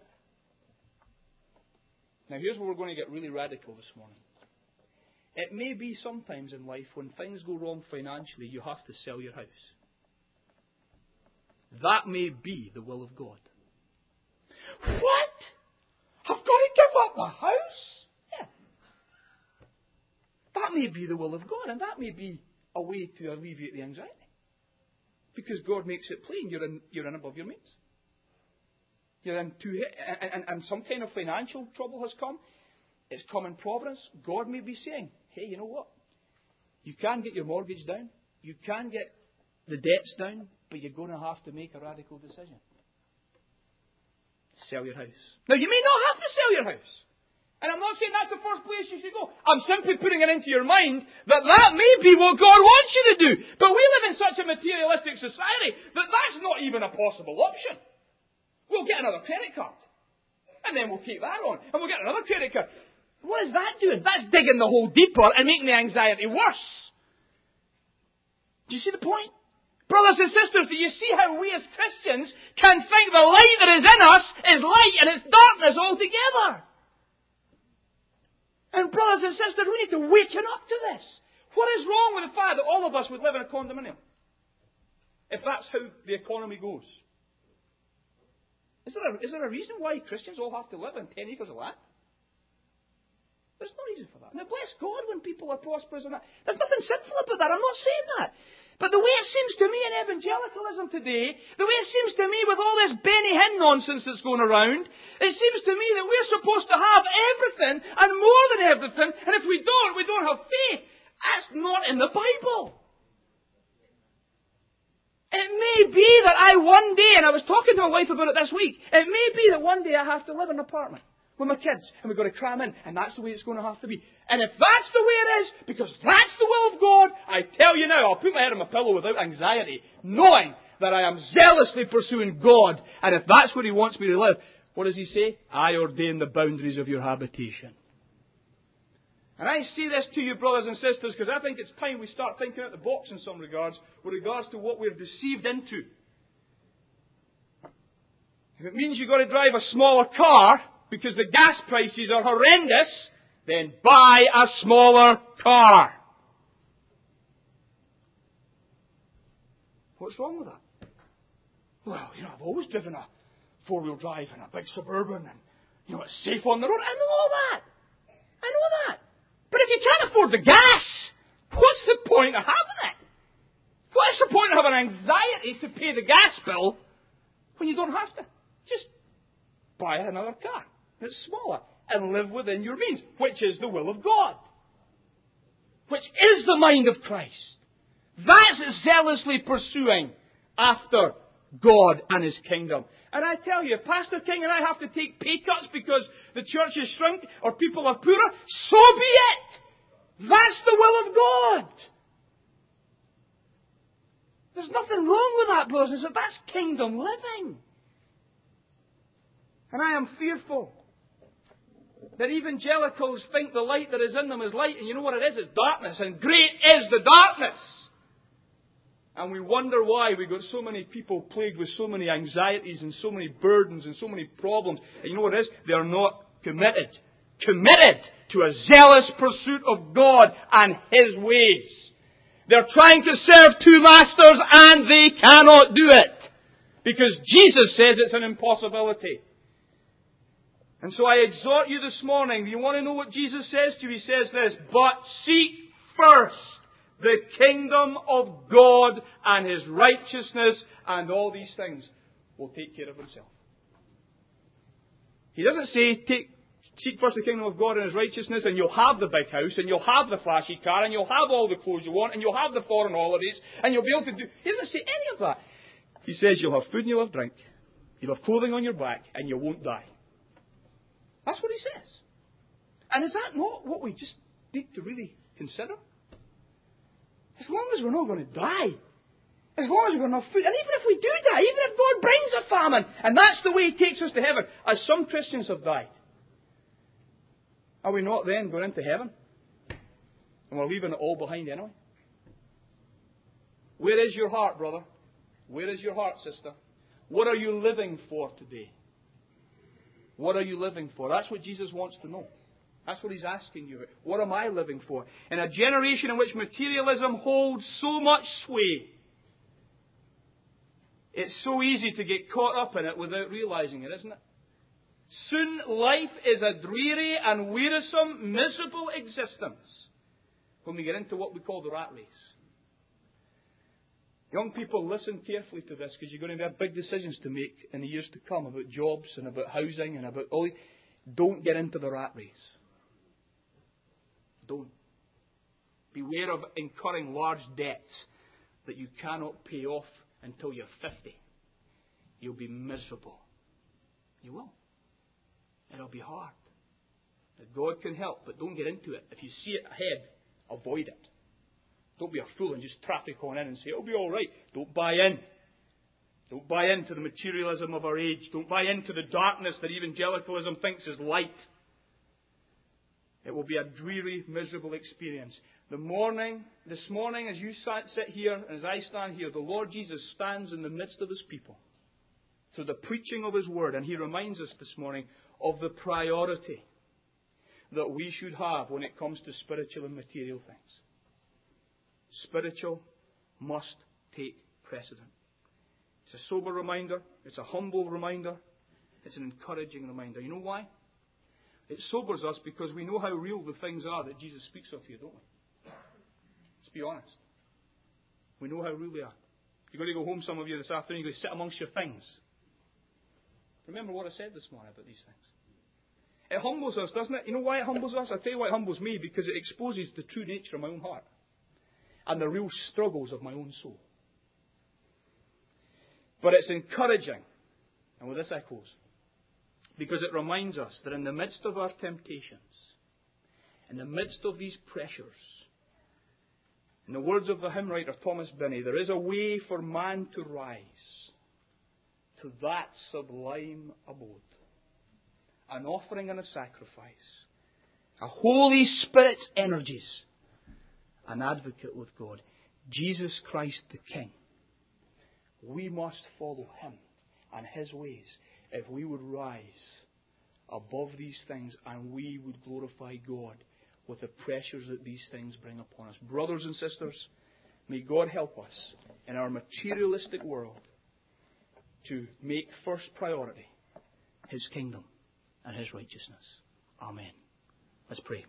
Now here's where we're going to get really radical this morning. It may be sometimes in life when things go wrong financially, you have to sell your house. That may be the will of God. What? I've got to give up the house? Yeah. That may be the will of God, and that may be a way to alleviate the anxiety. Because God makes it plain you're in, you're in above your means. You're in too, and, and, and some kind of financial trouble has come. It's come in providence. God may be saying, hey, you know what? You can get your mortgage down. You can get the debts down. But you're going to have to make a radical decision. Sell your house. Now, you may not have to sell your house. And I'm not saying that's the first place you should go. I'm simply putting it into your mind that that may be what God wants you to do. But we live in such a materialistic society that that's not even a possible option. We'll get another credit card. And then we'll take that on. And we'll get another credit card. What is that doing? That's digging the hole deeper and making the anxiety worse. Do you see the point? Brothers and sisters, do you see how we as Christians can think the light that is in us is light and it's darkness altogether? And brothers and sisters, we need to waken up to this. What is wrong with the fact that all of us would live in a condominium? If that's how the economy goes. Is there a, is there a reason why Christians all have to live in ten acres of land? There's no reason for that. Now, bless God when people are prosperous and that. There's nothing sinful about that. I'm not saying that. But the way it seems to me in evangelicalism today, the way it seems to me with all this Benny Hinn nonsense that's going around, it seems to me that we're supposed to have everything and more than everything, and if we don't, we don't have faith. That's not in the Bible. It may be that I one day, and I was talking to my wife about it this week, it may be that one day I have to live in an apartment with my kids, and we've got to cram in, and that's the way it's going to have to be. And if that's the way it is, because that's the will of God, I tell you now, I'll put my head on my pillow without anxiety, knowing that I am zealously pursuing God, and if that's where He wants me to live, what does He say? I ordain the boundaries of your habitation. And I say this to you, brothers and sisters, because I think it's time we start thinking out the box in some regards, with regards to what we're deceived into. If it means you've got to drive a smaller car, because the gas prices are horrendous, then buy a smaller car. What's wrong with that? Well, you know, I've always driven a four-wheel drive and a big Suburban, and, you know, it's safe on the road. I know all that. I know that. But if you can't afford the gas, what's the point of having it? What's the point of having anxiety to pay the gas bill when you don't have to? Just buy another car that's smaller and live within your means, which is the will of God, which is the mind of Christ. That's zealously pursuing after God and His kingdom. And I tell you, if Pastor King and I have to take pay cuts because the church has shrunk or people are poorer, so be it. That's the will of God. There's nothing wrong with that, brothers and sisters. That's kingdom living. And I am fearful that evangelicals think the light that is in them is light, and you know what it is? It's darkness, and great is the darkness. And we wonder why we've got so many people plagued with so many anxieties and so many burdens and so many problems. And you know what it is? They are not committed. Committed to a zealous pursuit of God and His ways. They're trying to serve two masters and they cannot do it. Because Jesus says it's an impossibility. And so I exhort you this morning, you want to know what Jesus says to you? He says this, but seek first the kingdom of God and His righteousness, and all these things will take care of Himself. He doesn't say, take, seek first the kingdom of God and His righteousness, and you'll have the big house, and you'll have the flashy car, and you'll have all the clothes you want, and you'll have the foreign holidays, and you'll be able to do... He doesn't say any of that. He says you'll have food and you'll have drink, you'll have clothing on your back, and you won't die. That's what He says. And is that not what we just need to really consider? As long as we're not going to die, as long as we've got enough food, and even if we do die, even if God brings a famine, and that's the way He takes us to heaven, as some Christians have died, are we not then going into heaven? And we're leaving it all behind anyway? Where is your heart, brother? Where is your heart, sister? What are you living for today? What are you living for? That's what Jesus wants to know. That's what He's asking you. What am I living for? In a generation in which materialism holds so much sway, it's so easy to get caught up in it without realizing it, isn't it? Soon life is a dreary and wearisome, miserable existence when we get into what we call the rat race. Young people, listen carefully to this, because you're going to have big decisions to make in the years to come about jobs and about housing and about all. Don't get into the rat race. Don't. Beware of incurring large debts that you cannot pay off until you're fifty. You'll be miserable. You will. It'll be hard. God can help, but don't get into it. If you see it ahead, avoid it. Don't be a fool and just traffic on in and say, it'll be all right. Don't buy in. Don't buy into the materialism of our age. Don't buy into the darkness that evangelicalism thinks is light. It will be a dreary, miserable experience. The morning, this morning, as you sit here and as I stand here, the Lord Jesus stands in the midst of His people through the preaching of His Word, and He reminds us this morning of the priority that we should have when it comes to spiritual and material things. Spiritual must take precedent. It's a sober reminder. It's a humble reminder. It's an encouraging reminder. You know why? It sobers us because we know how real the things are that Jesus speaks of here, don't we? Let's be honest. We know how rude we are. You're going to go home, some of you, this afternoon, you're going to sit amongst your things. Remember what I said this morning about these things. It humbles us, doesn't it? You know why it humbles us? I'll tell you why it humbles me. Because it exposes the true nature of my own heart. And the real struggles of my own soul. But it's encouraging. And with this I close. Because it reminds us that in the midst of our temptations, in the midst of these pressures, in the words of the hymn writer Thomas Binney, there is a way for man to rise to that sublime abode. An offering and a sacrifice. A Holy Spirit's energies. An advocate with God. Jesus Christ the King. We must follow Him and His ways if we would rise above these things and we would glorify God with the pressures that these things bring upon us. Brothers and sisters, may God help us in our materialistic world to make first priority His kingdom and His righteousness. Amen. Let's pray.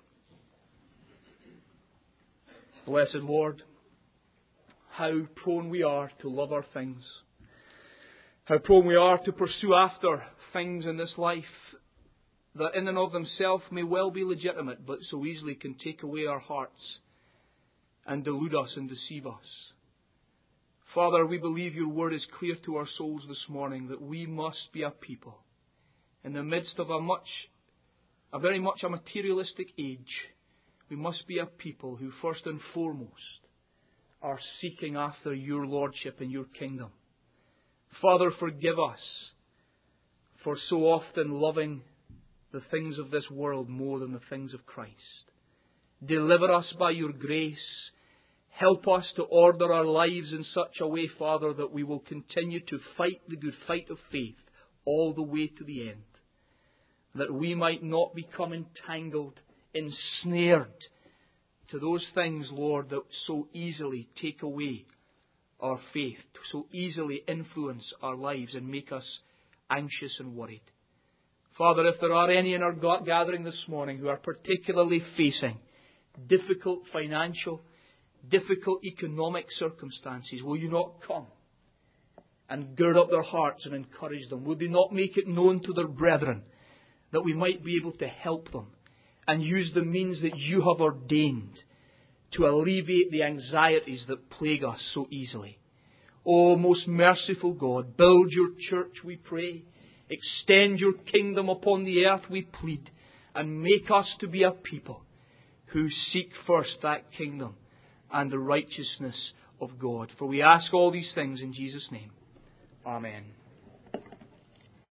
Blessed Lord, how prone we are to love our things. How prone we are to pursue after things in this life that in and of themselves may well be legitimate, but so easily can take away our hearts and delude us and deceive us. Father, we believe your word is clear to our souls this morning that we must be a people in the midst of a much, a very much a materialistic age. We must be a people who first and foremost are seeking after your lordship and your kingdom. Father, forgive us for so often loving the things of this world more than the things of Christ. Deliver us by your grace. Help us to order our lives in such a way, Father, that we will continue to fight the good fight of faith all the way to the end. That we might not become entangled, ensnared to those things, Lord, that so easily take away our faith, so easily influence our lives and make us anxious and worried. Father, if there are any in our gathering this morning who are particularly facing difficult financial, difficult economic circumstances, will you not come and gird up their hearts and encourage them? Will they not make it known to their brethren that we might be able to help them and use the means that you have ordained to alleviate the anxieties that plague us so easily? O most merciful God, build your church, we pray. Extend your kingdom upon the earth, we plead. And make us to be a people who seek first that kingdom and the righteousness of God. For we ask all these things in Jesus' name. Amen.